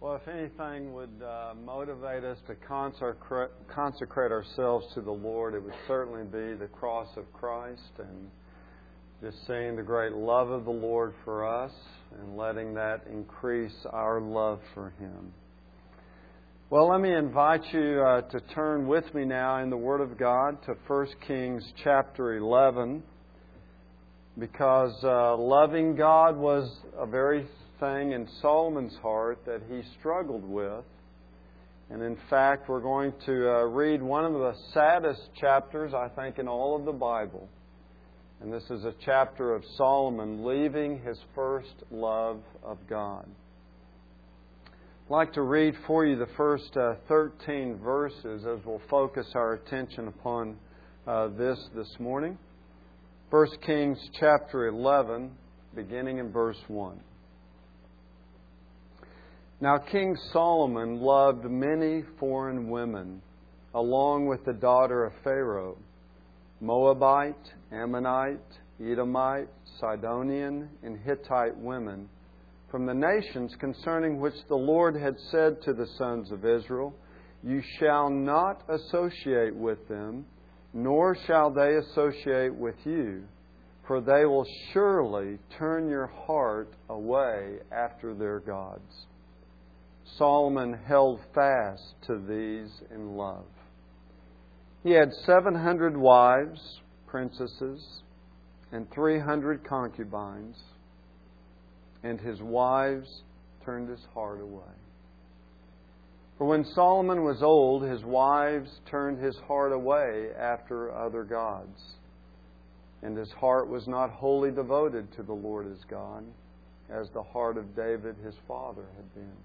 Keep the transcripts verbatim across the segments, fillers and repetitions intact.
Well, if anything would uh, motivate us to consecrate, consecrate ourselves to the Lord, it would certainly be the cross of Christ and just seeing the great love of the Lord for us and letting that increase our love for Him. Well, let me invite you uh, to turn with me now in the Word of God to First Kings chapter eleven, because uh, loving God was a very thing in Solomon's heart that he struggled with. And in fact, we're going to uh, read one of the saddest chapters, I think, in all of the Bible. And this is a chapter of Solomon leaving his first love of God. I'd like to read for you the first uh, thirteen verses as we'll focus our attention upon uh, this this morning. First Kings chapter eleven, beginning in verse one. Now King Solomon loved many foreign women, along with the daughter of Pharaoh, Moabite, Ammonite, Edomite, Sidonian, and Hittite women, from the nations concerning which the Lord had said to the sons of Israel, "You shall not associate with them, nor shall they associate with you, for they will surely turn your heart away after their gods." Solomon held fast to these in love. He had seven hundred wives, princesses, and three hundred concubines, and his wives turned his heart away. For when Solomon was old, his wives turned his heart away after other gods, and his heart was not wholly devoted to the Lord his God, as the heart of David his father had been.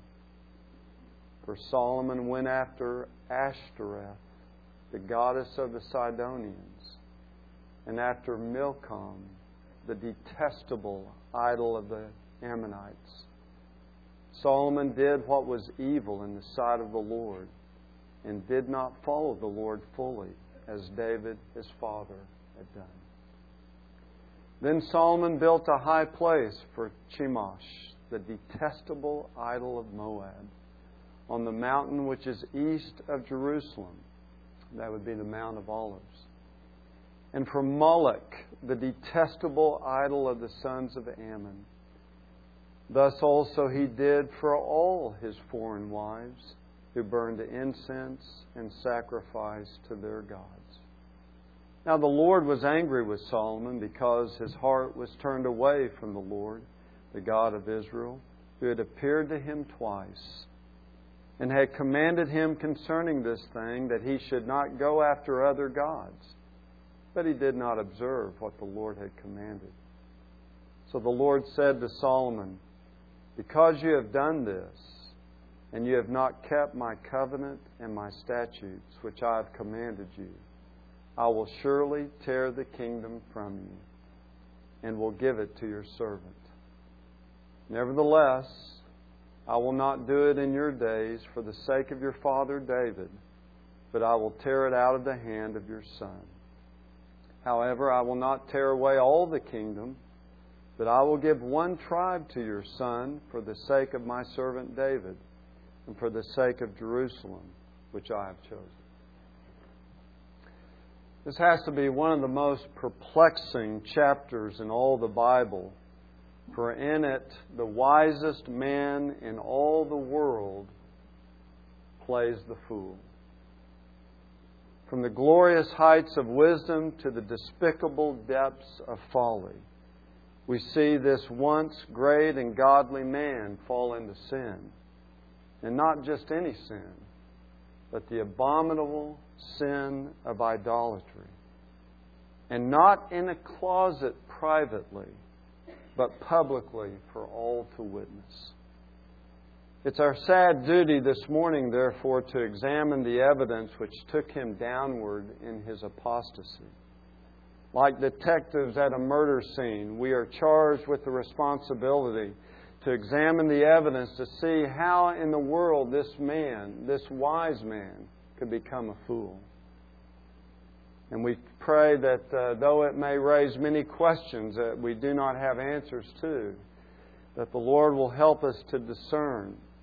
For Solomon went after Ashtoreth, the goddess of the Sidonians, and after Milcom, the detestable idol of the Ammonites. Solomon did what was evil in the sight of the Lord, and did not follow the Lord fully, as David his father had done. Then Solomon built a high place for Chemosh, the detestable idol of Moab, on the mountain which is east of Jerusalem. That would be the Mount of Olives. And for Moloch, the detestable idol of the sons of Ammon. Thus also he did for all his foreign wives, who burned incense and sacrificed to their gods. Now the Lord was angry with Solomon because his heart was turned away from the Lord, the God of Israel, who had appeared to him twice, and had commanded him concerning this thing, that he should not go after other gods. But he did not observe what the Lord had commanded. So the Lord said to Solomon, "Because you have done this, and you have not kept my covenant and my statutes, which I have commanded you, I will surely tear the kingdom from you, and will give it to your servant. Nevertheless, I will not do it in your days for the sake of your father David, but I will tear it out of the hand of your son. However, I will not tear away all the kingdom, but I will give one tribe to your son for the sake of my servant David, and for the sake of Jerusalem, which I have chosen." This has to be one of the most perplexing chapters in all the Bible. For in it, the wisest man in all the world plays the fool. From the glorious heights of wisdom to the despicable depths of folly, we see this once great and godly man fall into sin. And not just any sin, but the abominable sin of idolatry. And not in a closet privately, but publicly for all to witness. It's our sad duty this morning, therefore, to examine the evidence which took him downward in his apostasy. Like detectives at a murder scene, we are charged with the responsibility to examine the evidence to see how in the world this man, this wise man, could become a fool. And we pray that uh, though it may raise many questions that we do not have answers to, that the Lord will help us to discern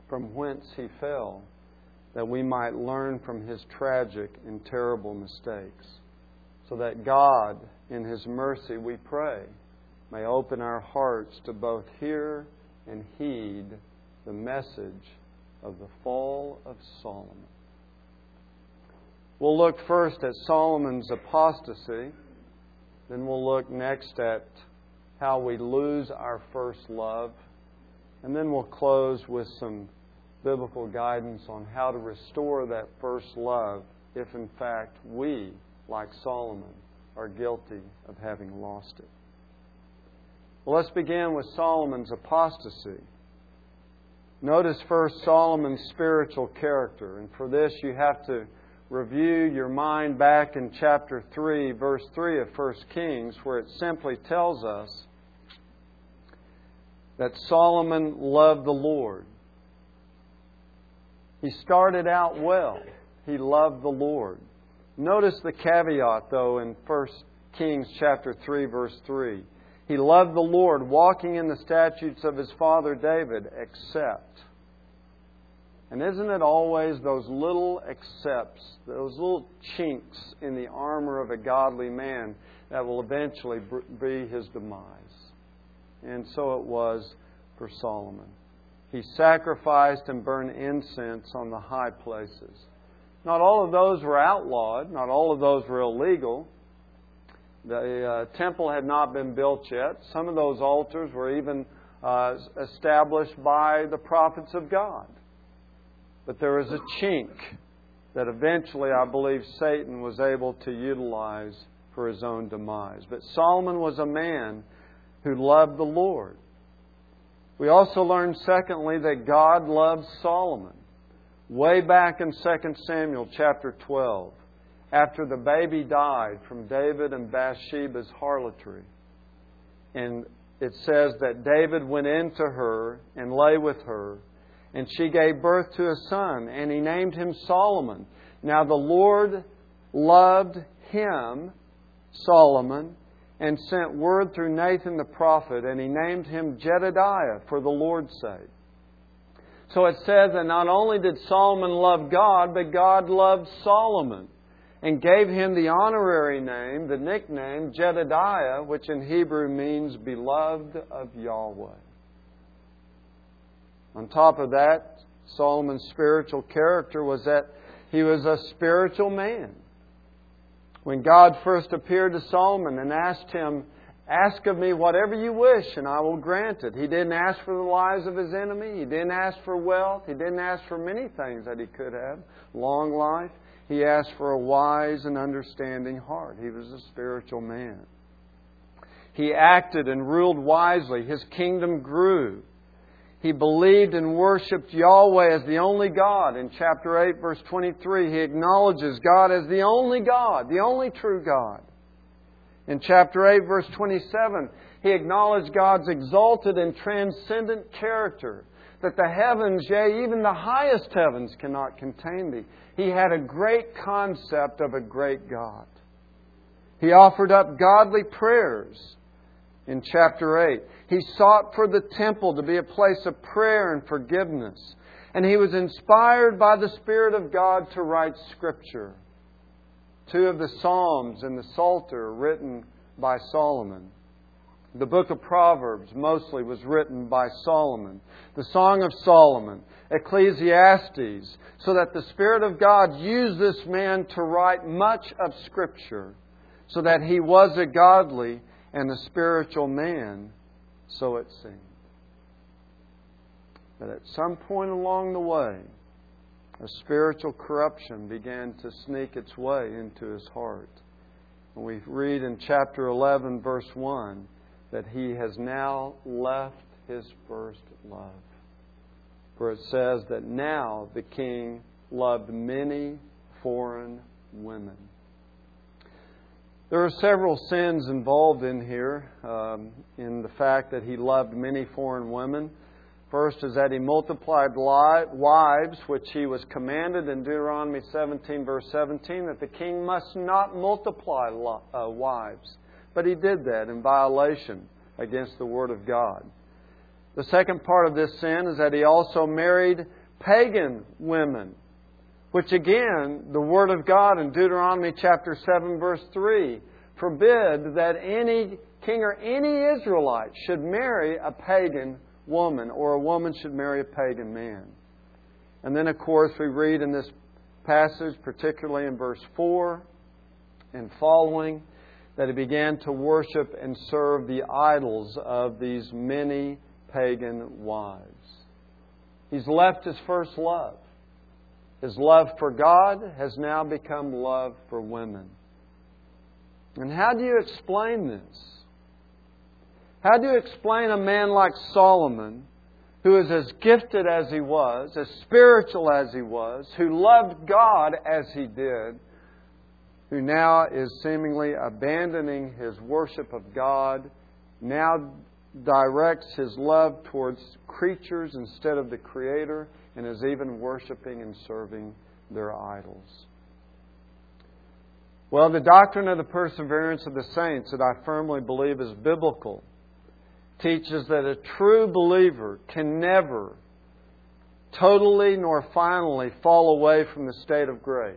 from whence he fell, that we might learn from his tragic and terrible mistakes, so that God, in his mercy, we pray, may open our hearts to both hear and heed the message of the fall of Solomon. We'll look first at Solomon's apostasy, then we'll look next at how we lose our first love, and then we'll close with some biblical guidance on how to restore that first love if in fact we, like Solomon, are guilty of having lost it. Well, let's begin with Solomon's apostasy. Notice first Solomon's spiritual character. And for this you have to review your mind back in chapter three, verse three of First Kings, where it simply tells us that Solomon loved the Lord. He started out well. He loved the Lord. Notice the caveat, though, in First Kings chapter three, verse three. He loved the Lord, walking in the statutes of his father David, except. And isn't it always those little excepts, those little chinks in the armor of a godly man that will eventually be his demise? And so it was for Solomon. He sacrificed and burned incense on the high places. Not all of those were outlawed. Not all of those were illegal. The uh, temple had not been built yet. Some of those altars were even uh, established by the prophets of God. But there was a chink that eventually, I believe, Satan was able to utilize for his own demise. But Solomon was a man who loved the Lord. We also learn, secondly, that God loved Solomon. Way back in Second Samuel chapter twelve, after the baby died from David and Bathsheba's harlotry. And it says that David went in to her and lay with her, and she gave birth to a son, and he named him Solomon. Now the Lord loved him, Solomon, and sent word through Nathan the prophet, and he named him Jedediah for the Lord's sake. So it says that not only did Solomon love God, but God loved Solomon and gave him the honorary name, the nickname Jedediah, which in Hebrew means beloved of Yahweh. On top of that, Solomon's spiritual character was that he was a spiritual man. When God first appeared to Solomon and asked him, "Ask of me whatever you wish, and I will grant it." He didn't ask for the lives of his enemy. He didn't ask for wealth. He didn't ask for many things that he could have. Long life. He asked for a wise and understanding heart. He was a spiritual man. He acted and ruled wisely. His kingdom grew. He believed and worshipped Yahweh as the only God. In chapter eight, verse twenty-three, he acknowledges God as the only God, the only true God. In chapter eight, verse twenty-seven, he acknowledged God's exalted and transcendent character, that the heavens, yea, even the highest heavens, cannot contain thee. He had a great concept of a great God. He offered up godly prayers. In chapter eight, he sought for the temple to be a place of prayer and forgiveness. And he was inspired by the Spirit of God to write Scripture. Two of the Psalms and the Psalter are written by Solomon. The book of Proverbs mostly was written by Solomon. The Song of Solomon, Ecclesiastes, so that the Spirit of God used this man to write much of Scripture, so that he was a godly and a spiritual man, so it seemed. But at some point along the way, a spiritual corruption began to sneak its way into his heart. And we read in chapter eleven, verse one, that he has now left his first love. For it says that now the king loved many foreign women. There are several sins involved in here, um, in the fact that he loved many foreign women. First is that he multiplied wives, which he was commanded in Deuteronomy seventeen, verse seventeen, that the king must not multiply uh, wives. But he did that in violation against the Word of God. The second part of this sin is that he also married pagan women, which again, the Word of God in Deuteronomy chapter seven, verse three, forbid that any king or any Israelite should marry a pagan woman, or a woman should marry a pagan man. And then, of course, we read in this passage, particularly in verse four and following, that he began to worship and serve the idols of these many pagan wives. He's left his first love. His love for God has now become love for women. And how do you explain this? How do you explain a man like Solomon, who is as gifted as he was, as spiritual as he was, who loved God as he did, who now is seemingly abandoning his worship of God, now directs his love towards creatures instead of the Creator, and is even worshiping and serving their idols? Well, the doctrine of the perseverance of the saints, that I firmly believe is biblical, teaches that a true believer can never totally nor finally fall away from the state of grace.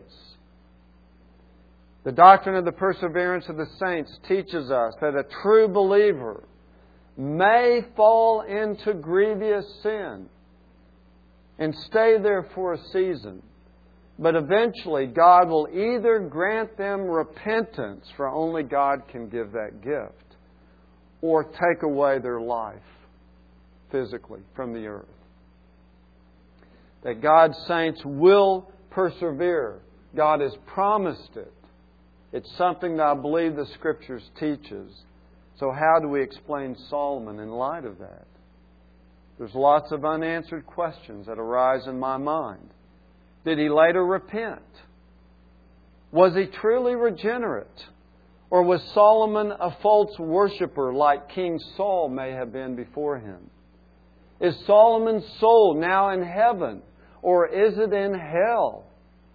The doctrine of the perseverance of the saints teaches us that a true believer may fall into grievous sin and stay there for a season. But eventually God will either grant them repentance, for only God can give that gift, or take away their life physically from the earth. That God's saints will persevere. God has promised it. It's something that I believe the Scriptures teaches. So how do we explain Solomon in light of that? There's lots of unanswered questions that arise in my mind. Did he later repent? Was he truly regenerate? Or was Solomon a false worshiper like King Saul may have been before him? Is Solomon's soul now in heaven, or is it in hell?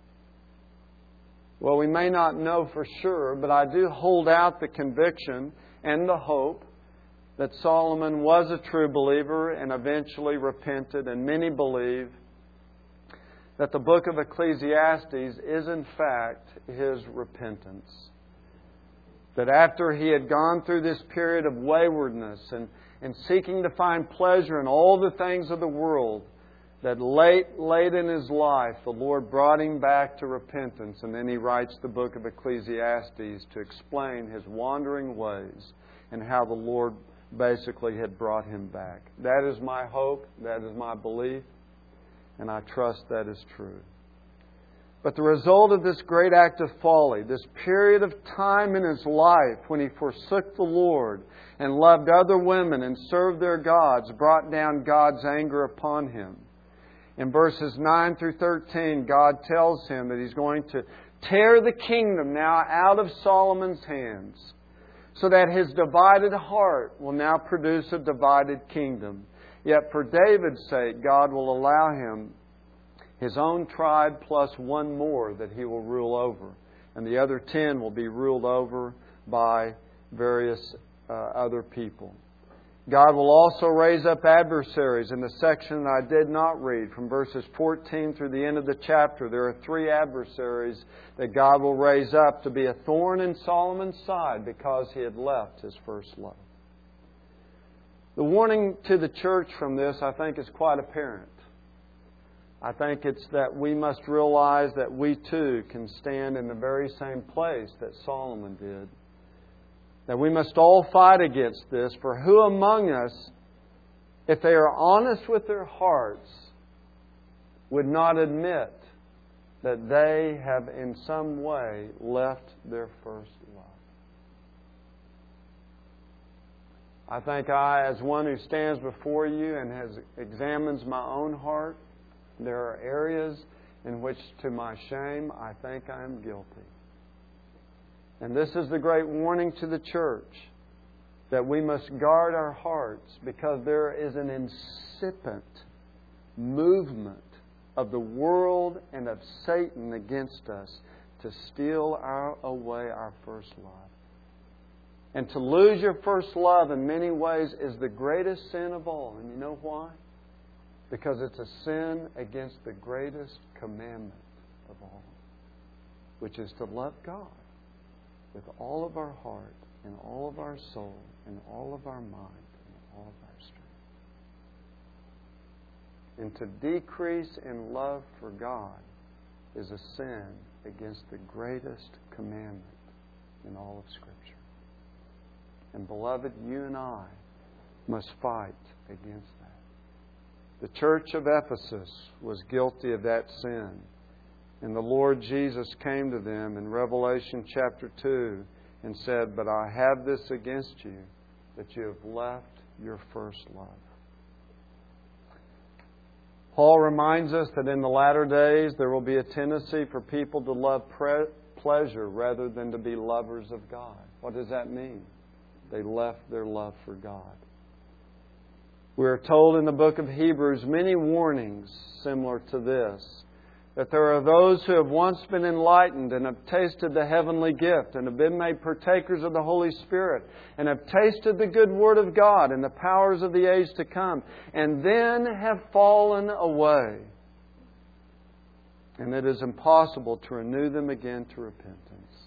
Well, we may not know for sure, but I do hold out the conviction and the hope that Solomon was a true believer and eventually repented, and many believe that the book of Ecclesiastes is in fact his repentance. That after he had gone through this period of waywardness and, and seeking to find pleasure in all the things of the world, that late, late in his life, the Lord brought him back to repentance. And then he writes the book of Ecclesiastes to explain his wandering ways and how the Lord basically had brought him back. That is my hope. That is my belief. And I trust that is true. But the result of this great act of folly, this period of time in his life when he forsook the Lord and loved other women and served their gods, brought down God's anger upon him. In verses nine through thirteen, God tells him that He's going to tear the kingdom now out of Solomon's hands, so that his divided heart will now produce a divided kingdom. Yet for David's sake, God will allow him his own tribe plus one more that he will rule over. And the other ten will be ruled over by various uh, other people. God will also raise up adversaries. In the section that I did not read, from verses fourteen through the end of the chapter, there are three adversaries that God will raise up to be a thorn in Solomon's side because he had left his first love. The warning to the church from this, I think, is quite apparent. I think it's that we must realize that we too can stand in the very same place that Solomon did. That we must all fight against this, for who among us, if they are honest with their hearts, would not admit that they have in some way left their first love? I think I, as one who stands before you and has examines my own heart, there are areas in which, to my shame, I think I am guilty. And this is the great warning to the church, that we must guard our hearts, because there is an incipient movement of the world and of Satan against us to steal our, away our first love. And to lose your first love in many ways is the greatest sin of all. And you know why? Because it's a sin against the greatest commandment of all, which is to love God with all of our heart and all of our soul and all of our mind and all of our strength. And to decrease in love for God is a sin against the greatest commandment in all of Scripture. And beloved, you and I must fight against that. The church of Ephesus was guilty of that sin. And the Lord Jesus came to them in Revelation chapter two and said, "But I have this against you, that you have left your first love." Paul reminds us that in the latter days there will be a tendency for people to love pre- pleasure rather than to be lovers of God. What does that mean? They left their love for God. We are told in the book of Hebrews many warnings similar to this, that there are those who have once been enlightened and have tasted the heavenly gift and have been made partakers of the Holy Spirit and have tasted the good Word of God and the powers of the age to come, and then have fallen away. And it is impossible to renew them again to repentance.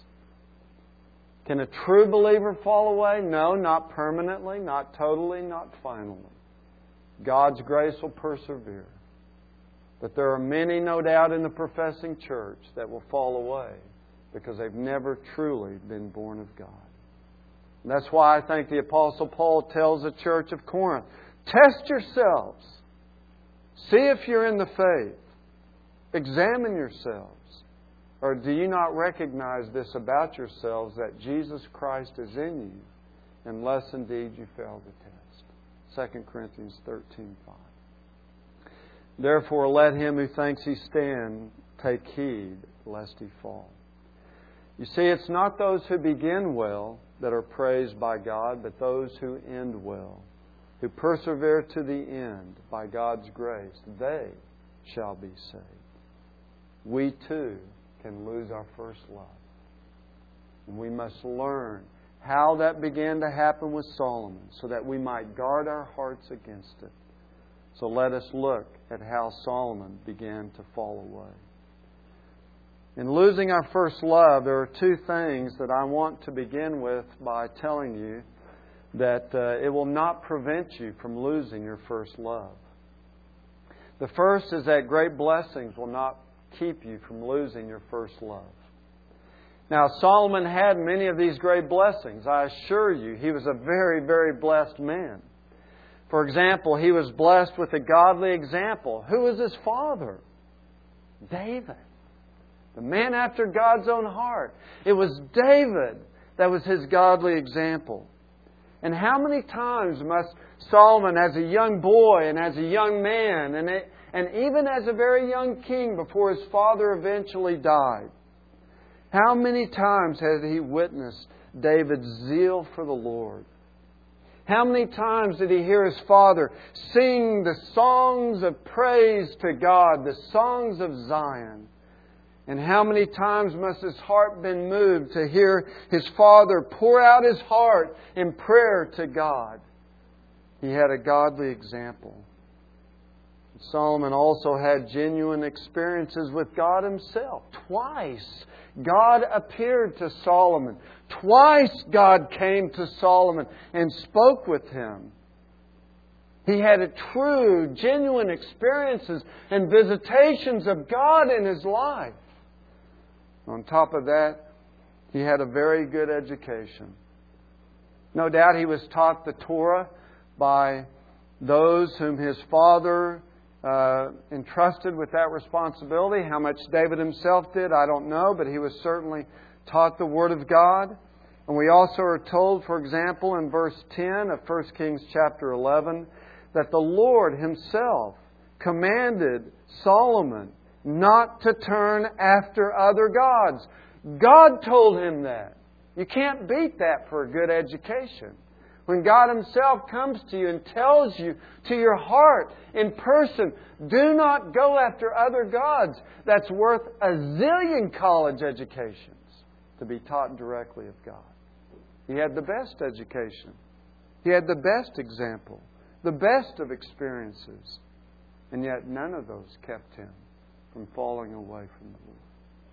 Can a true believer fall away? No, not permanently, not totally, not finally. God's grace will persevere. But there are many, no doubt, in the professing church that will fall away because they've never truly been born of God. And that's why I think the Apostle Paul tells the church of Corinth, test yourselves. See if you're in the faith. Examine yourselves. Or do you not recognize this about yourselves, that Jesus Christ is in you, unless indeed you fail the test? Second Corinthians thirteen five. Therefore let him who thinks he stand take heed lest he fall. You see, it's not those who begin well that are praised by God, but those who end well, who persevere to the end by God's grace. They shall be saved. We too can lose our first love. And we must learn how that began to happen with Solomon so that we might guard our hearts against it. So let us look at how Solomon began to fall away. In losing our first love, there are two things that I want to begin with by telling you that uh, it will not prevent you from losing your first love. The first is that great blessings will not keep you from losing your first love. Now, Solomon had many of these great blessings. I assure you, he was a very, very blessed man. For example, he was blessed with a godly example. Who was his father? David. The man after God's own heart. It was David that was his godly example. And how many times must Solomon, as a young boy and as a young man, and, it, and even as a very young king before his father eventually died, how many times has he witnessed David's zeal for the Lord? How many times did he hear his father sing the songs of praise to God, the songs of Zion? And how many times must his heart been moved to hear his father pour out his heart in prayer to God? He had a godly example. Solomon also had genuine experiences with God Himself. Twice God appeared to Solomon. Twice God came to Solomon and spoke with him. He had a true, genuine experiences and visitations of God in his life. On top of that, he had a very good education. No doubt he was taught the Torah by those whom his father uh, entrusted with that responsibility. How much David himself did, I don't know, but he was certainly taught the Word of God. And we also are told, for example, in verse ten of First Kings chapter eleven, that the Lord Himself commanded Solomon not to turn after other gods. God told him that. You can't beat that for a good education. When God Himself comes to you and tells you to your heart in person, do not go after other gods, that's worth a zillion college educations to be taught directly of God. He had the best education. He had the best example, the best of experiences. And yet none of those kept him from falling away from the Lord.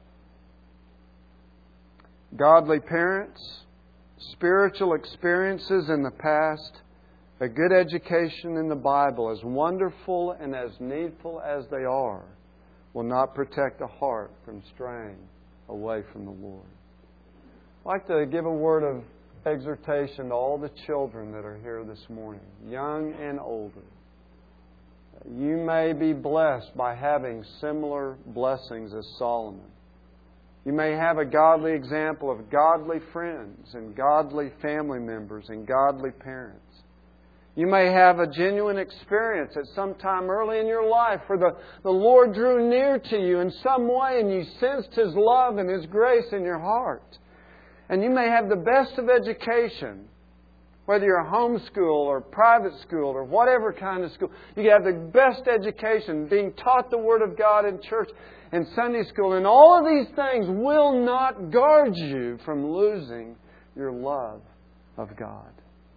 Godly parents, spiritual experiences in the past, a good education in the Bible, as wonderful and as needful as they are, will not protect a heart from straying away from the Lord. I'd like to give a word of exhortation to all the children that are here this morning, young and older. You may be blessed by having similar blessings as Solomon. You may have a godly example of godly friends and godly family members and godly parents. You may have a genuine experience at some time early in your life where the, the Lord drew near to you in some way and you sensed His love and His grace in your heart. And you may have the best of education, whether you're homeschool or private school or whatever kind of school. You have the best education, being taught the Word of God in church and Sunday school. And all of these things will not guard you from losing your love of God.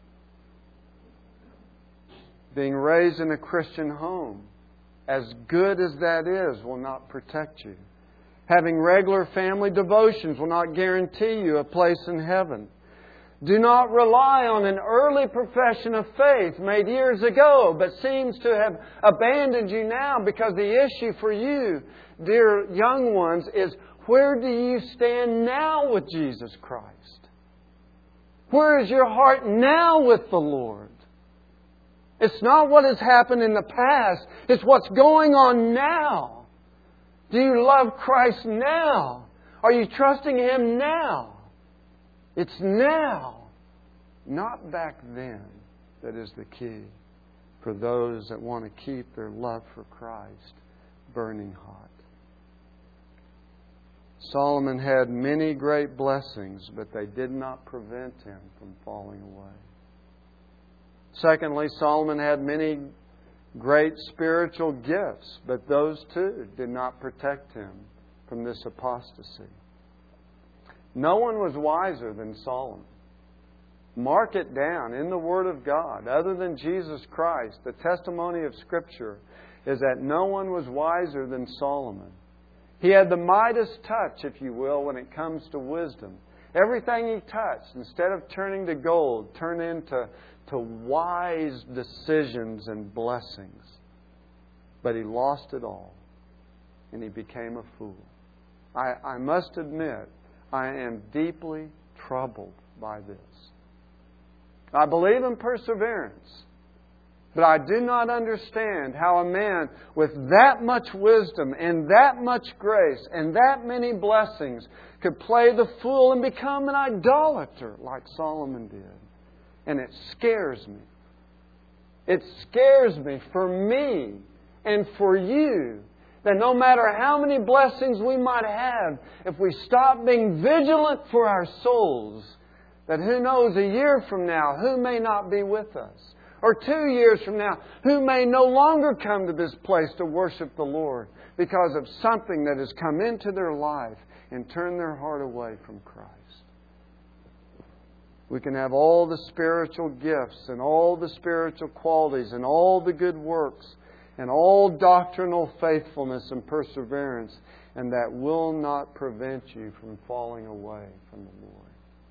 Being raised in a Christian home, as good as that is, will not protect you. Having regular family devotions will not guarantee you a place in heaven. Do not rely on an early profession of faith made years ago, but seems to have abandoned you now, because the issue for you, dear young ones, is where do you stand now with Jesus Christ? Where is your heart now with the Lord? It's not what has happened in the past. It's what's going on now. Do you love Christ now? Are you trusting Him now? It's now, not back then, that is the key for those that want to keep their love for Christ burning hot. Solomon had many great blessings, but they did not prevent him from falling away. Secondly, Solomon had many great spiritual gifts, but those too did not protect him from this apostasy. No one was wiser than Solomon. Mark it down in the Word of God. Other than Jesus Christ, the testimony of Scripture is that no one was wiser than Solomon. He had the Midas touch, if you will, when it comes to wisdom. Everything he touched, instead of turning to gold, turned into to wise decisions and blessings. But he lost it all, and he became a fool. I, I must admit, I am deeply troubled by this. I believe in perseverance, but I do not understand how a man with that much wisdom and that much grace and that many blessings could play the fool and become an idolater like Solomon did. And it scares me. It scares me for me and for you that no matter how many blessings we might have, if we stop being vigilant for our souls, that who knows, a year from now, who may not be with us? Or two years from now, who may no longer come to this place to worship the Lord because of something that has come into their life and turned their heart away from Christ. We can have all the spiritual gifts and all the spiritual qualities and all the good works and all doctrinal faithfulness and perseverance, and that will not prevent you from falling away from the Lord.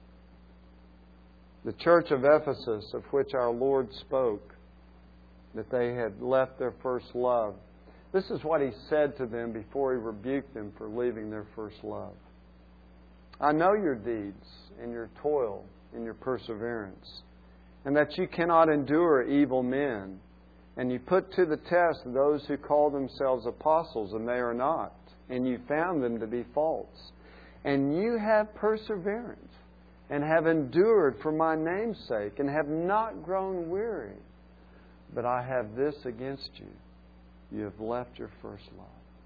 The church of Ephesus, of which our Lord spoke, that they had left their first love. This is what He said to them before He rebuked them for leaving their first love. I know your deeds and your toil and your perseverance, and that you cannot endure evil men. And you put to the test those who call themselves apostles, and they are not. And you found them to be false. And you have perseverance, and have endured for my name's sake, and have not grown weary. But I have this against you. You have left your first love.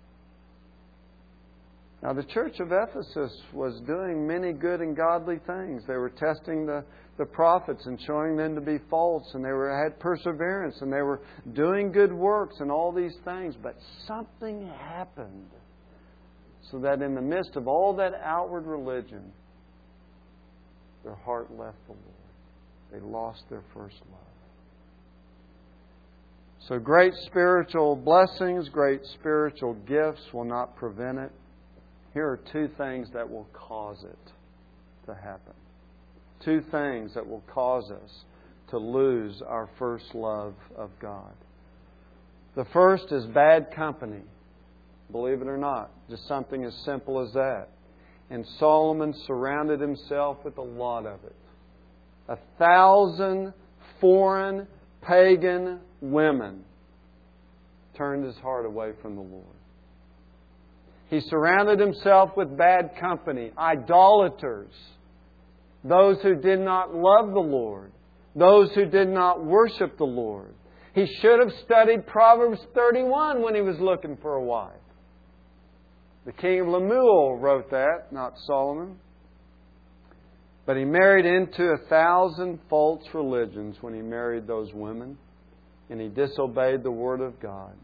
Now, the church of Ephesus was doing many good and godly things. They were testing the, the prophets and showing them to be false, and they were had perseverance, and they were doing good works and all these things. But something happened so that in the midst of all that outward religion, their heart left the Lord. They lost their first love. So great spiritual blessings, great spiritual gifts will not prevent it. Here are two things that will cause it to happen. Two things that will cause us to lose our first love of God. The first is bad company. Believe it or not, just something as simple as that. And Solomon surrounded himself with a lot of it. A thousand foreign pagan women turned his heart away from the Lord. He surrounded himself with bad company, idolaters, those who did not love the Lord, those who did not worship the Lord. He should have studied Proverbs thirty-one when he was looking for a wife. The king of Lemuel wrote that, not Solomon. But he married into a thousand false religions when he married those women, and he disobeyed the Word of God.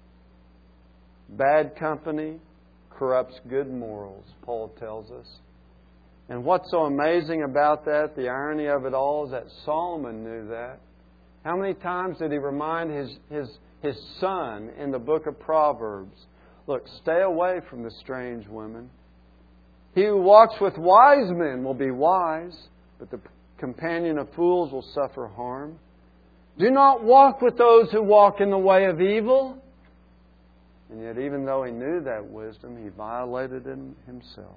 Bad company corrupts good morals, Paul tells us. And what's so amazing about that, the irony of it all, is that Solomon knew that. How many times did he remind his, his, his son in the book of Proverbs, look, stay away from the strange women. He who walks with wise men will be wise, but the companion of fools will suffer harm. Do not walk with those who walk in the way of evil. And yet, even though he knew that wisdom, he violated it himself.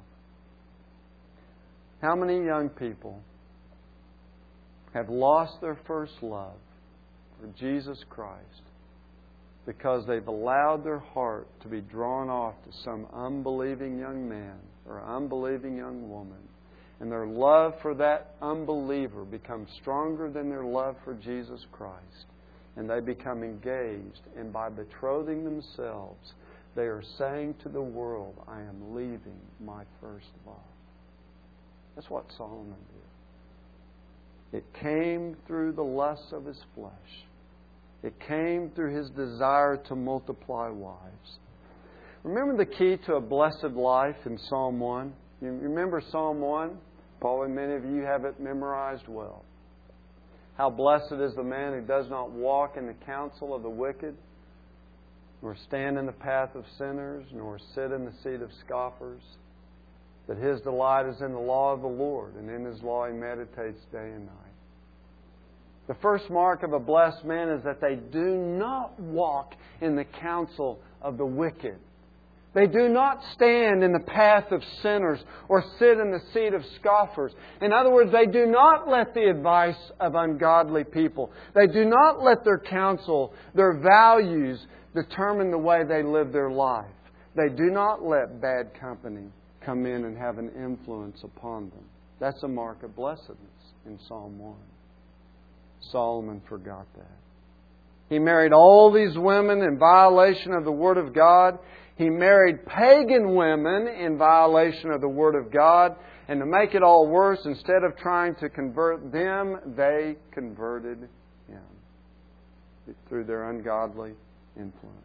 How many young people have lost their first love for Jesus Christ because they've allowed their heart to be drawn off to some unbelieving young man or unbelieving young woman, and their love for that unbeliever becomes stronger than their love for Jesus Christ, and they become engaged, and by betrothing themselves, they are saying to the world, I am leaving my first love. That's what Solomon did. It came through the lusts of his flesh. It came through his desire to multiply wives. Remember the key to a blessed life in Psalm one? You remember Psalm one? Probably many of you have it memorized well. How blessed is the man who does not walk in the counsel of the wicked, nor stand in the path of sinners, nor sit in the seat of scoffers. That his delight is in the law of the Lord, and in His law he meditates day and night. The first mark of a blessed man is that they do not walk in the counsel of the wicked. They do not stand in the path of sinners or sit in the seat of scoffers. In other words, they do not let the advice of ungodly people, they do not let their counsel, their values determine the way they live their life. They do not let bad company come in and have an influence upon them. That's a mark of blessedness in Psalm one. Solomon forgot that. He married all these women in violation of the Word of God. He married pagan women in violation of the Word of God. And to make it all worse, instead of trying to convert them, they converted him through their ungodly influence.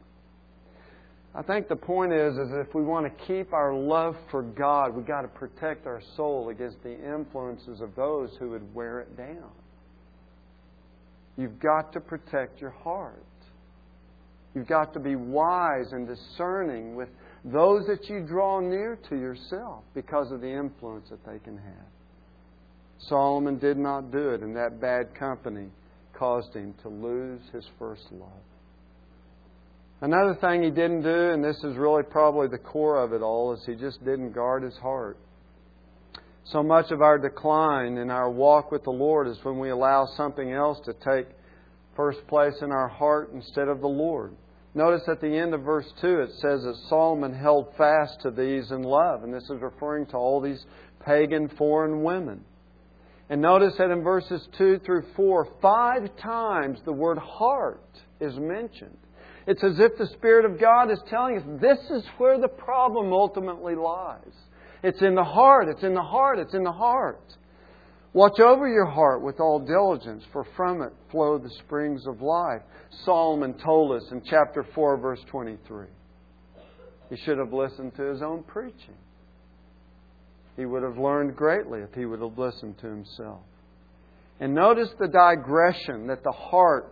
I think the point is, is if we want to keep our love for God, we've got to protect our soul against the influences of those who would wear it down. You've got to protect your heart. You've got to be wise and discerning with those that you draw near to yourself because of the influence that they can have. Solomon did not do it, and that bad company caused him to lose his first love. Another thing he didn't do, and this is really probably the core of it all, is he just didn't guard his heart. So much of our decline in our walk with the Lord is when we allow something else to take first place in our heart instead of the Lord. Notice at the end of verse two it says that Solomon held fast to these in love. And this is referring to all these pagan foreign women. And notice that in verses two through four, five times the word heart is mentioned. It's as if the Spirit of God is telling us this is where the problem ultimately lies. It's in the heart, it's in the heart, it's in the heart. Watch over your heart with all diligence, for from it flow the springs of life. Solomon told us in chapter four, verse twenty-three. He should have listened to his own preaching. He would have learned greatly if he would have listened to himself. And notice the digression that the heart,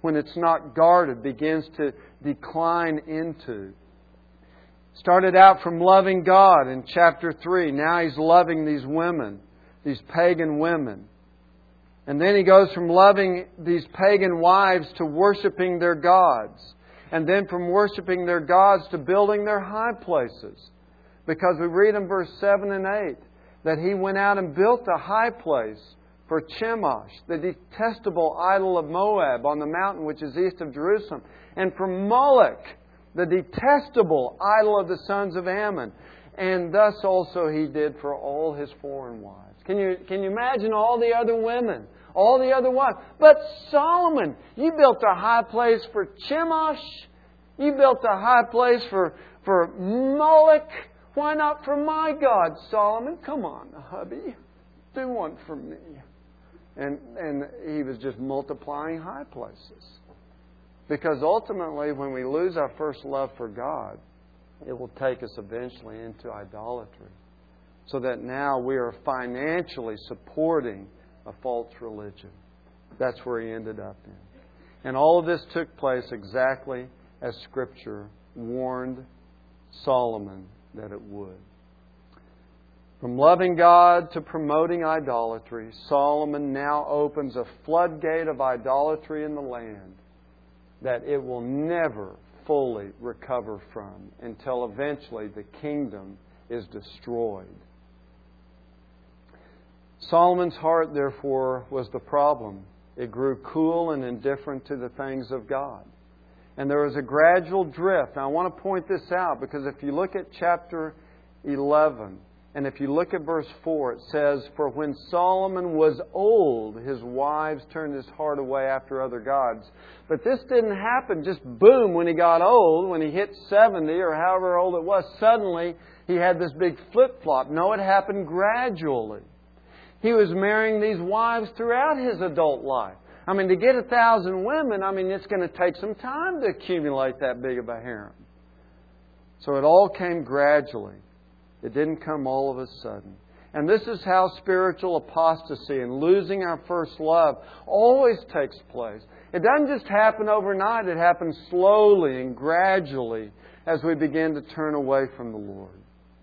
when it's not guarded, begins to decline into. Started out from loving God in chapter three. Now he's loving these women, these pagan women. And then he goes from loving these pagan wives to worshiping their gods. And then from worshiping their gods to building their high places. Because we read in verse seven and eight that he went out and built a high place for Chemosh, the detestable idol of Moab on the mountain which is east of Jerusalem. And for Moloch, the detestable idol of the sons of Ammon. And thus also he did for all his foreign wives. Can you, can you imagine all the other women? All the other wives. But Solomon, you built a high place for Chemosh. You built a high place for, for Moloch. Why not for my God, Solomon? Come on, hubby. Do one for me. And, and he was just multiplying high places. Because ultimately, when we lose our first love for God, it will take us eventually into idolatry. So that now we are financially supporting a false religion. That's where he ended up in. And all of this took place exactly as Scripture warned Solomon that it would. From loving God to promoting idolatry, Solomon now opens a floodgate of idolatry in the land that it will never fully recover from until eventually the kingdom is destroyed. Solomon's heart, therefore, was the problem. It grew cool and indifferent to the things of God. And there was a gradual drift. Now, I want to point this out because if you look at chapter eleven, and if you look at verse four, it says, "For when Solomon was old, his wives turned his heart away after other gods." But this didn't happen just boom when he got old, when he hit seventy or however old it was. Suddenly, he had this big flip-flop. No, it happened gradually. He was marrying these wives throughout his adult life. I mean, to get a thousand women, I mean, it's going to take some time to accumulate that big of a harem. So it all came gradually. It didn't come all of a sudden. And this is how spiritual apostasy and losing our first love always takes place. It doesn't just happen overnight. It happens slowly and gradually as we begin to turn away from the Lord.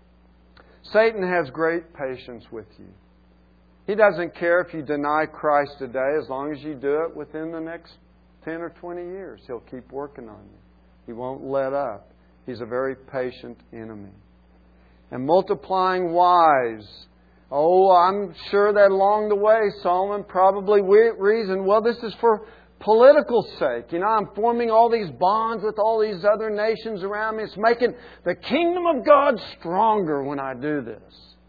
Satan has great patience with you. He doesn't care if you deny Christ today as long as you do it within the next ten or twenty years. He'll keep working on you. He won't let up. He's a very patient enemy. And multiplying wives. Oh, I'm sure that along the way Solomon probably reasoned, well, this is for political sake. You know, I'm forming all these bonds with all these other nations around me. It's making the kingdom of God stronger when I do this.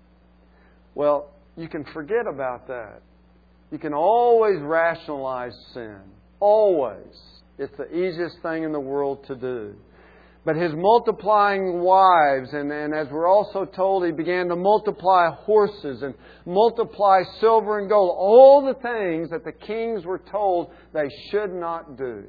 Well, you can forget about that. You can always rationalize sin. Always. It's the easiest thing in the world to do. But his multiplying wives, and, and as we're also told, he began to multiply horses and multiply silver and gold. All the things that the kings were told they should not do.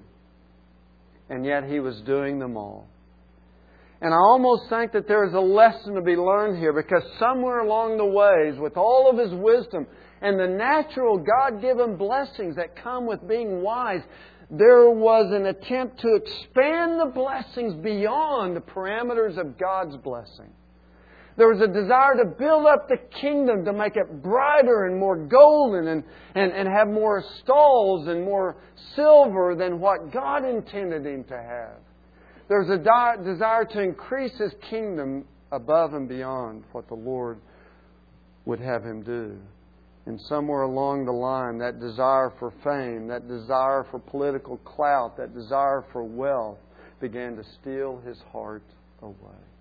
And yet he was doing them all. And I almost think that there is a lesson to be learned here, because somewhere along the ways, with all of his wisdom and the natural God-given blessings that come with being wise, there was an attempt to expand the blessings beyond the parameters of God's blessing. There was a desire to build up the kingdom, to make it brighter and more golden and, and, and have more stalls and more silver than what God intended him to have. There's a di- desire to increase his kingdom above and beyond what the Lord would have him do. And somewhere along the line, that desire for fame, that desire for political clout, that desire for wealth began to steal his heart away.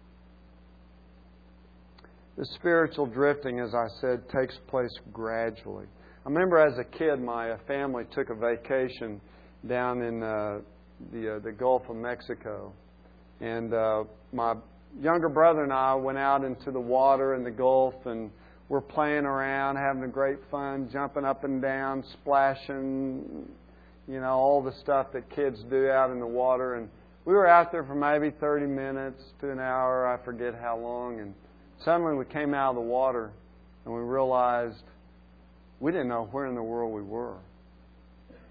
The spiritual drifting, as I said, takes place gradually. I remember as a kid, my family took a vacation down in uh, the uh, the Gulf of Mexico, and uh, my younger brother and I went out into the water in the Gulf, and we're playing around, having a great fun, jumping up and down, splashing, you know, all the stuff that kids do out in the water. And we were out there for maybe thirty minutes to an hour, I forget how long, and suddenly we came out of the water and we realized we didn't know where in the world we were.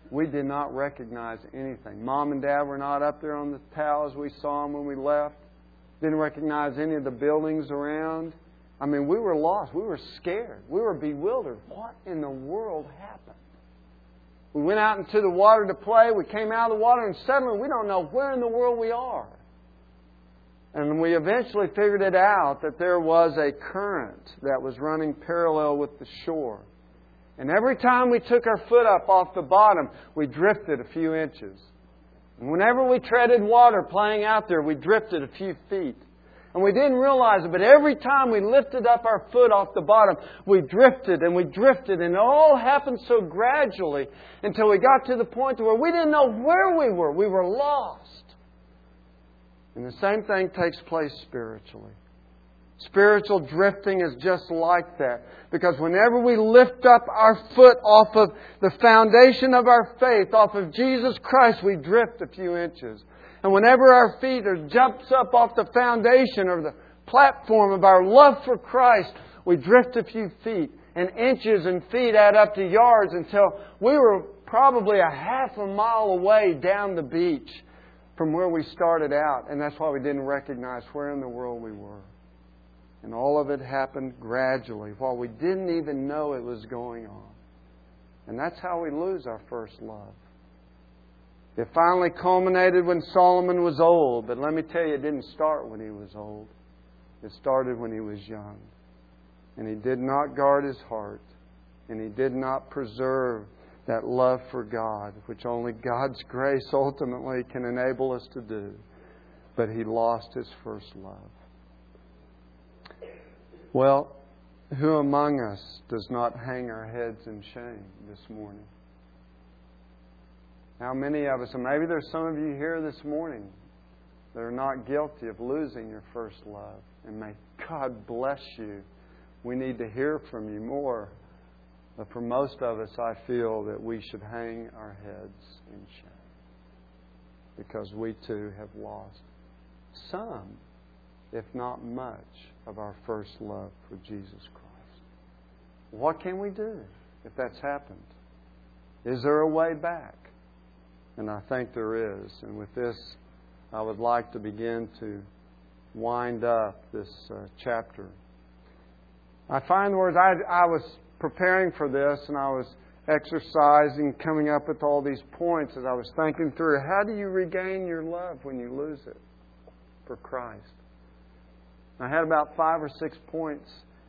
we did not recognize anything. Mom and Dad were not up there on the towers. We saw them when we left. Didn't recognize any of the buildings around. I mean, we were lost. We were scared. We were bewildered. What in the world happened? We went out into the water to play. We came out of the water and suddenly we don't know where in the world we are. And we eventually figured it out that there was a current that was running parallel with the shore. And every time we took our foot up off the bottom, we drifted a few inches. And whenever we treaded water playing out there, we drifted a few feet. And we didn't realize it, but every time we lifted up our foot off the bottom, we drifted and we drifted. And it all happened so gradually until we got to the point where we didn't know where we were. We were lost. And the same thing takes place spiritually. Spiritual drifting is just like that. Because whenever we lift up our foot off of the foundation of our faith, off of Jesus Christ, we drift a few inches. And whenever our feet are jumps up off the foundation or the platform of our love for Christ, we drift a few feet. And inches and feet add up to yards until we were probably a half a mile away down the beach from where we started out. And that's why we didn't recognize where in the world we were. And all of it happened gradually while we didn't even know it was going on. And that's how we lose our first love. It finally culminated when Solomon was old. But let me tell you, it didn't start when he was old. It started when he was young. And he did not guard his heart. And he did not preserve that love for God, which only God's grace ultimately can enable us to do. But he lost his first love. Well, who among us does not hang our heads in shame this morning? How many of us, and maybe there's some of you here this morning that are not guilty of losing your first love. And may God bless you. We need to hear from you more. But for most of us, I feel that we should hang our heads in shame. Because we too have lost some, if not much, of our first love for Jesus Christ. What can we do if that's happened? Is there a way back? And I think there is. And with this, I would like to begin to wind up this uh, chapter. I find the words, I, I was preparing for this and I was exercising, coming up with all these points as I was thinking through, how do you regain your love when you lose it for Christ? I had about five or six points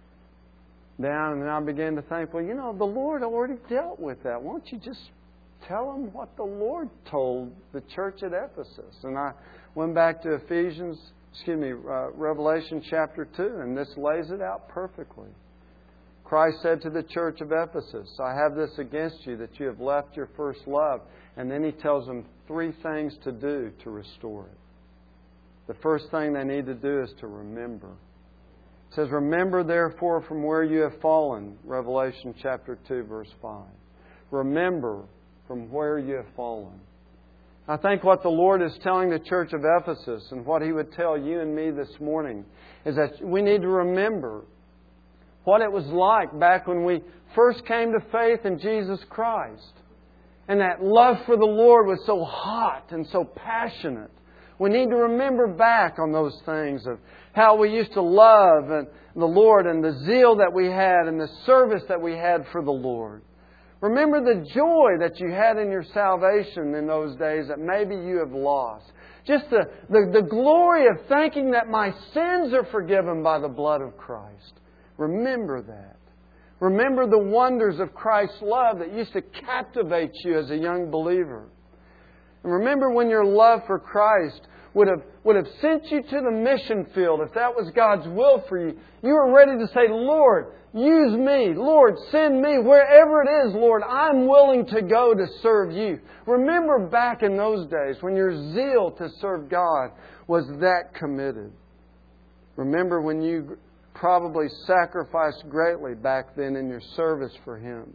down, and then I began to think, well, you know, the Lord already dealt with that. Won't you just tell them what the Lord told the church at Ephesus? And I went back to Ephesians, excuse me, uh, Revelation chapter two, and this lays it out perfectly. Christ said to the church of Ephesus, I have this against you, that you have left your first love. And then He tells them three things to do to restore it. The first thing they need to do is to remember. It says, remember therefore from where you have fallen. Revelation chapter two, verse five. Remember from where you have fallen. I think what the Lord is telling the church of Ephesus and what He would tell you and me this morning is that we need to remember what it was like back when we first came to faith in Jesus Christ. And that love for the Lord was so hot and so passionate. We need to remember back on those things of how we used to love and the Lord and the zeal that we had and the service that we had for the Lord. Remember the joy that you had in your salvation in those days that maybe you have lost. Just the, the, the glory of thinking that my sins are forgiven by the blood of Christ. Remember that. Remember the wonders of Christ's love that used to captivate you as a young believer. And remember when your love for Christ would have, would have sent you to the mission field, if that was God's will for you, you were ready to say, Lord, use me. Lord, send me. Wherever it is, Lord, I'm willing to go to serve you. Remember back in those days when your zeal to serve God was that committed. Remember when you probably sacrificed greatly back then in your service for Him.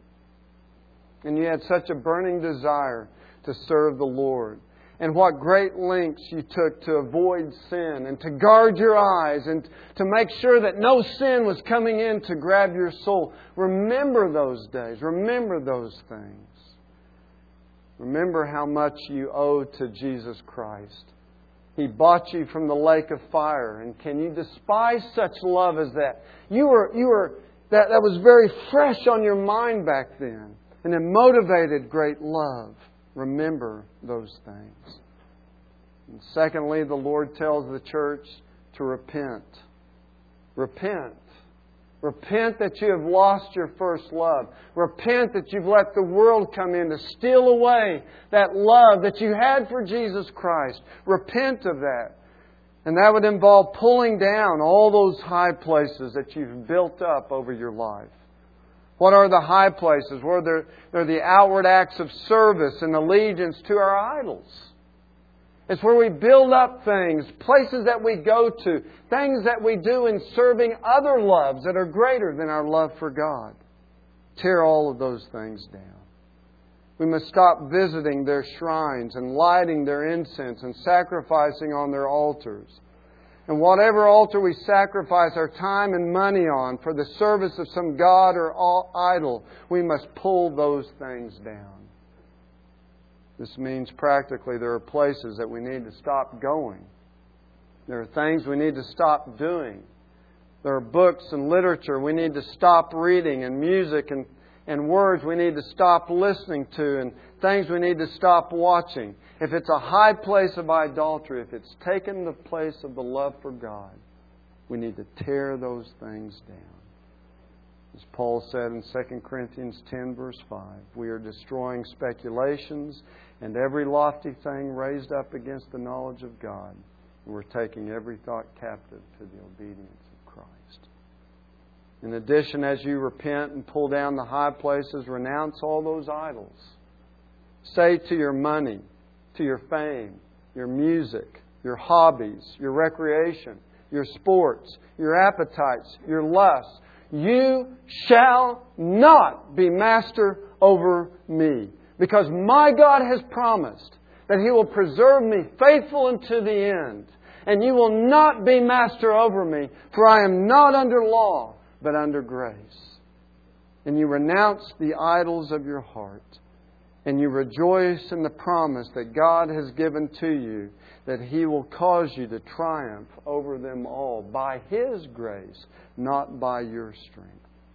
And you had such a burning desire to serve the Lord. And what great lengths you took to avoid sin and to guard your eyes and to make sure that no sin was coming in to grab your soul. Remember those days. Remember those things. Remember how much you owe to Jesus Christ. He bought you from the lake of fire. And can you despise such love as that? You were, you were, that, that was very fresh on your mind back then. And it motivated great love. Remember those things. And secondly, the Lord tells the church to repent. Repent. Repent that you have lost your first love. Repent that you've let the world come in to steal away that love that you had for Jesus Christ. Repent of that. And that would involve pulling down all those high places that you've built up over your life. What are the high places? Well, they're, they're the outward acts of service and allegiance to our idols. It's where we build up things, places that we go to, things that we do in serving other loves that are greater than our love for God. Tear all of those things down. We must stop visiting their shrines and lighting their incense and sacrificing on their altars. And whatever altar we sacrifice our time and money on for the service of some god or idol, we must pull those things down. This means practically there are places that we need to stop going. There are things we need to stop doing. There are books and literature we need to stop reading, and music and, and words we need to stop listening to, and things we need to stop watching. If it's a high place of idolatry, if it's taken the place of the love for God, we need to tear those things down. As Paul said in Second Corinthians ten, verse five, we are destroying speculations and every lofty thing raised up against the knowledge of God. And we're taking every thought captive to the obedience of Christ. In addition, as you repent and pull down the high places, renounce all those idols. Say to your money, to your fame, your music, your hobbies, your recreation, your sports, your appetites, your lusts, you shall not be master over me. Because my God has promised that He will preserve me faithful unto the end. And you will not be master over me, for I am not under law, but under grace. And you renounce the idols of your heart. And you rejoice in the promise that God has given to you, that He will cause you to triumph over them all by His grace, not by your strength.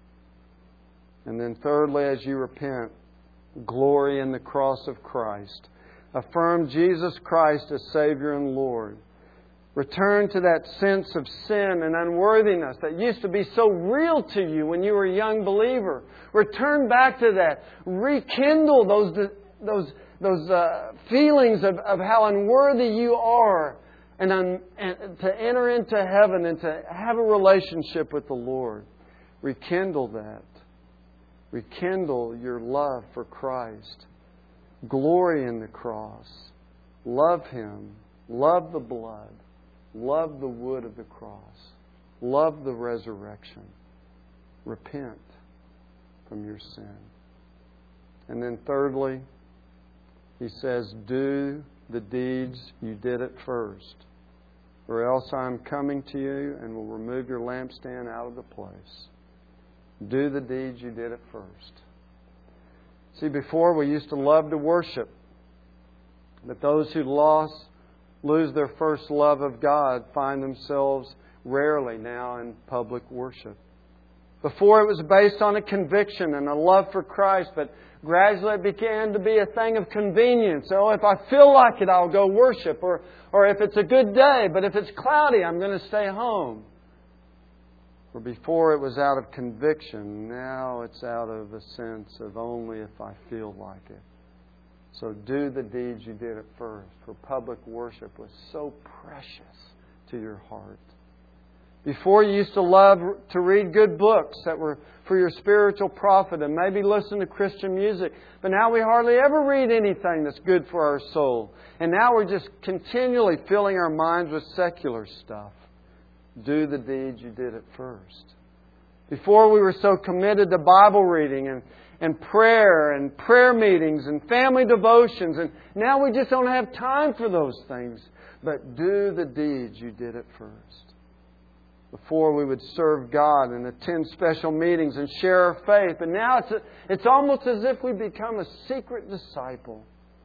And then thirdly, as you repent, glory in the cross of Christ. Affirm Jesus Christ as Savior and Lord. Return to that sense of sin and unworthiness that used to be so real to you when you were a young believer. Return back to that. Rekindle those those those uh, feelings of, of how unworthy you are, and, un, and to enter into heaven and to have a relationship with the Lord. Rekindle that. Rekindle your love for Christ. Glory in the cross. Love Him. Love the blood. Love the wood of the cross. Love the resurrection. Repent from your sin. And then thirdly, He says, do the deeds you did at first, or else I am coming to you and will remove your lampstand out of the place. Do the deeds you did at first. See, before we used to love to worship, but those who lost, lose their first love of God find themselves rarely now in public worship. Before it was based on a conviction and a love for Christ, but gradually it began to be a thing of convenience. Oh, if I feel like it, I'll go worship. Or, or if it's a good day, but if it's cloudy, I'm going to stay home. For before it was out of conviction, now it's out of a sense of only if I feel like it. So do the deeds you did at first, for public worship was so precious to your heart. Before you used to love to read good books that were for your spiritual profit and maybe listen to Christian music. But now we hardly ever read anything that's good for our soul. And now we're just continually filling our minds with secular stuff. Do the deeds you did at first. Before we were so committed to Bible reading and, and prayer and prayer meetings and family devotions. And now we just don't have time for those things. But do the deeds you did at first. Before we would serve God and attend special meetings and share our faith. But now it's, a, it's almost as if we become a secret disciple.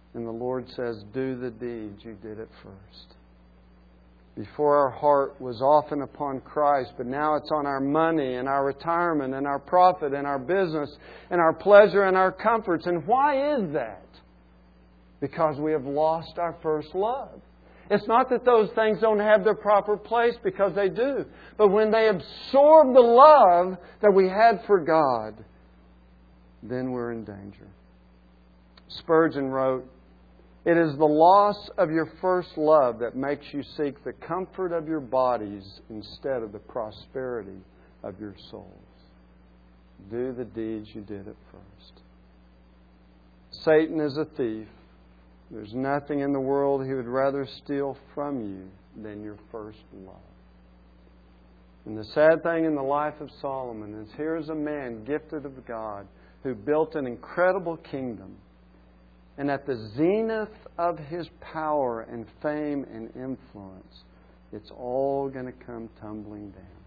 And the Lord says, do the deeds. You did it first. Before our heart was often upon Christ, but now it's on our money and our retirement and our profit and our business and our pleasure and our comforts. And why is that? Because we have lost our first love. It's not that those things don't have their proper place, because they do. But when they absorb the love that we had for God, then we're in danger. Spurgeon wrote, "It is the loss of your first love that makes you seek the comfort of your bodies instead of the prosperity of your souls." Do the deeds you did at first. Satan is a thief. There's nothing in the world he would rather steal from you than your first love. And the sad thing in the life of Solomon is here's a man gifted of God who built an incredible kingdom. And at the zenith of his power and fame and influence, it's all going to come tumbling down.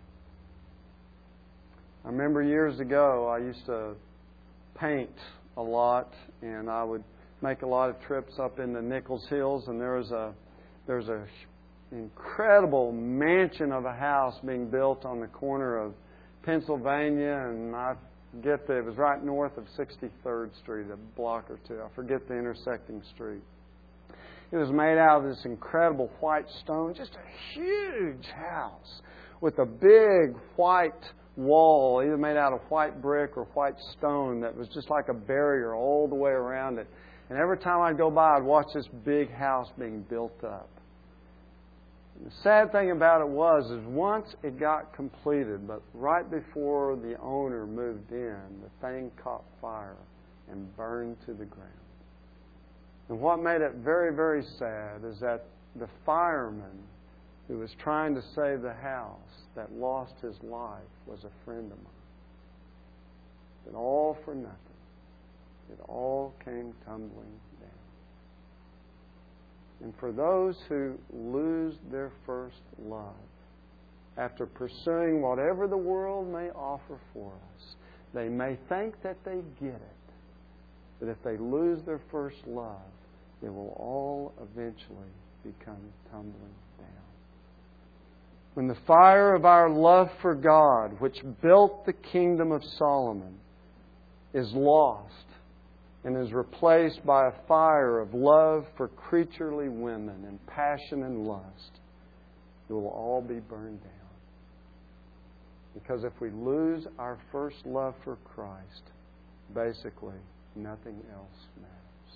I remember years ago, I used to paint a lot, and I would make a lot of trips up in the Nichols Hills, and there was a there's a incredible mansion of a house being built on the corner of Pennsylvania, and I forget that it was right north of sixty-third Street, a block or two. I forget the intersecting street. It was made out of this incredible white stone, just a huge house with a big white wall, either made out of white brick or white stone that was just like a barrier all the way around it. And every time I'd go by, I'd watch this big house being built up. And the sad thing about it was, is once it got completed, but right before the owner moved in, the thing caught fire and burned to the ground. And what made it very, very sad is that the fireman who was trying to save the house that lost his life was a friend of mine. But all for nothing. It all came tumbling down. And for those who lose their first love, after pursuing whatever the world may offer for us, they may think that they get it. But if they lose their first love, it will all eventually become tumbling down. When the fire of our love for God, which built the kingdom of Solomon, is lost, and is replaced by a fire of love for creaturely women and passion and lust, it will all be burned down. Because if we lose our first love for Christ, basically nothing else matters.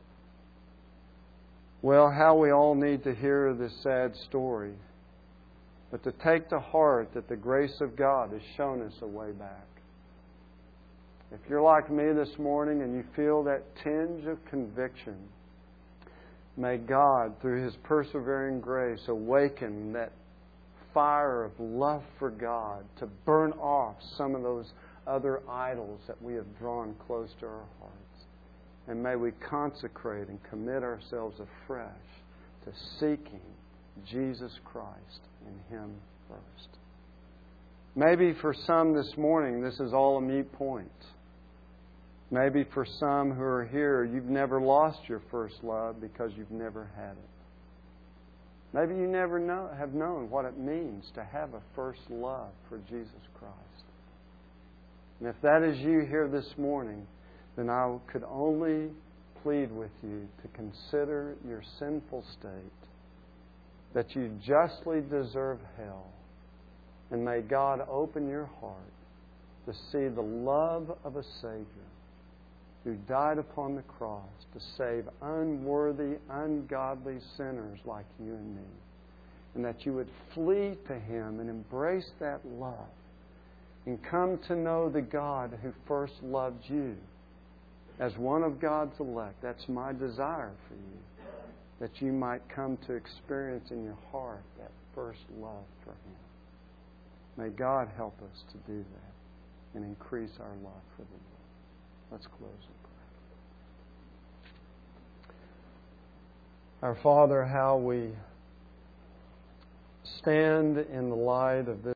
Well, how we all need to hear this sad story, but to take to heart that the grace of God has shown us a way back. If you're like me this morning and you feel that tinge of conviction, may God, through His persevering grace, awaken that fire of love for God to burn off some of those other idols that we have drawn close to our hearts. And may we consecrate and commit ourselves afresh to seeking Jesus Christ and Him first. Maybe for some this morning, this is all a moot point. Maybe for some who are here, you've never lost your first love because you've never had it. Maybe you never know, have known what it means to have a first love for Jesus Christ. And if that is you here this morning, then I could only plead with you to consider your sinful state, that you justly deserve hell, and may God open your heart to see the love of a Savior who died upon the cross to save unworthy, ungodly sinners like you and me. And that you would flee to Him and embrace that love and come to know the God who first loved you as one of God's elect. That's my desire for you, that you might come to experience in your heart that first love for Him. May God help us to do that and increase our love for the Lord. Let's close in prayer. Our Father, how we stand in the light of this